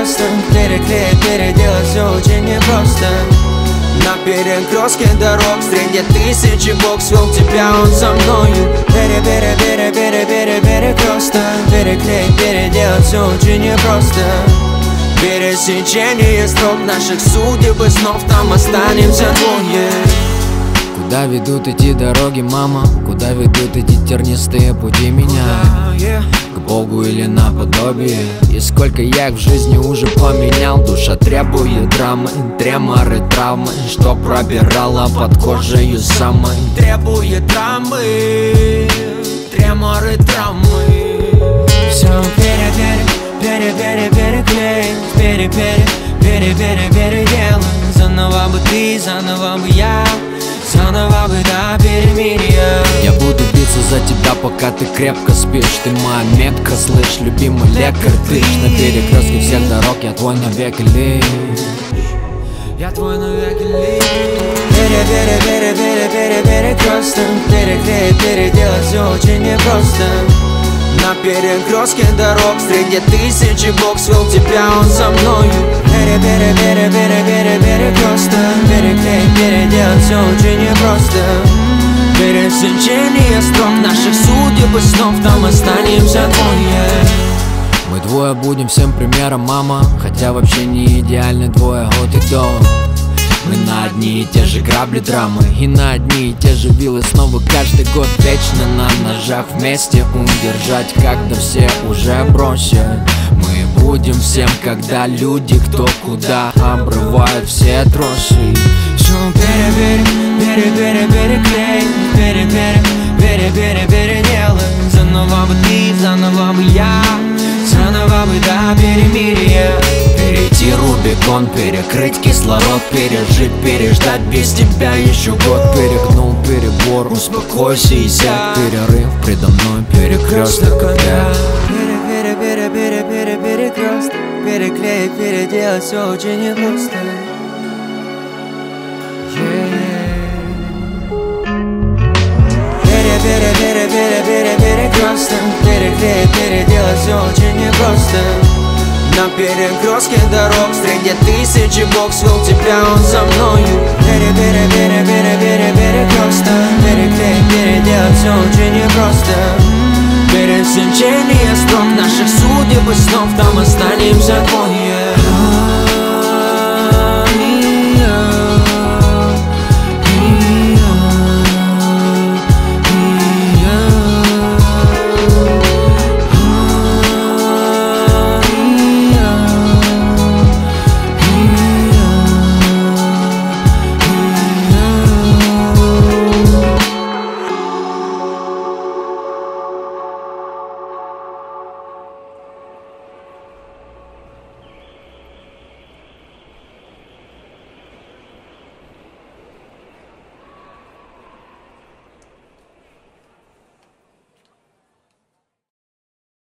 непросто. Переклеить, переделать все очень непросто. На перекрестке дорог среди тысячи Бог свел тебя, он со мною. Перекресток. Переклеить, переделать все очень непросто. Пересечение строк наших судеб и снов, там останемся двое. Куда ведут эти дороги, мама? Куда ведут эти тернистые пути меня? К Богу или наподобие? И сколько я их в жизни уже поменял. Душа требует драмы, треморы, травмы, что пробирала под кожей самой. Требует драмы, треморы, травмы. Все переделай. Заново бы ты, заново бы я, заново бы до перемирия. Я буду биться за тебя, пока ты крепко спишь. Ты моя метка, слышь, любимый лекарь. Ты на перекрестке всех дорог, я твой навеки лишь. Я твой навеки лишь. Перекресток. Переклеить, переделать все очень непросто. На перекрестке дорог среди тысячи Бог свел тебя, он со мною. Перекресток. Переклеить, переделать все очень непросто. Пересечение строк наших судеб и снов, там останемся двое. Мы двое будем всем примером, мама. Хотя вообще не идеальны двое от и до. Мы на одни и те же грабли драмы и на одни и те же вилы снова каждый год. Вечно на ножах вместе удержать, когда все уже бросят. Мы будем всем, когда люди кто куда обрывают все тросы. Все переделай. Заново бы ты, заново бы я, заново бы до перемирия. Перейти Рубикон, перекрыть кислород, пережить, переждать без тебя еще год. Перегнул перебор, успокойся и сядь. Перерыв предо мной, перекресток опять. Перекресток. Переклеить, переделать все очень непросто. Перекресток. Переклеить, переделать все очень непросто. На перекрестке дорог среди тысячи Бог свел тебя, он со мною. Перекресток. Переклеить, переделать все очень непросто. Пересечение строк наших судеб и снов, там останемся двое.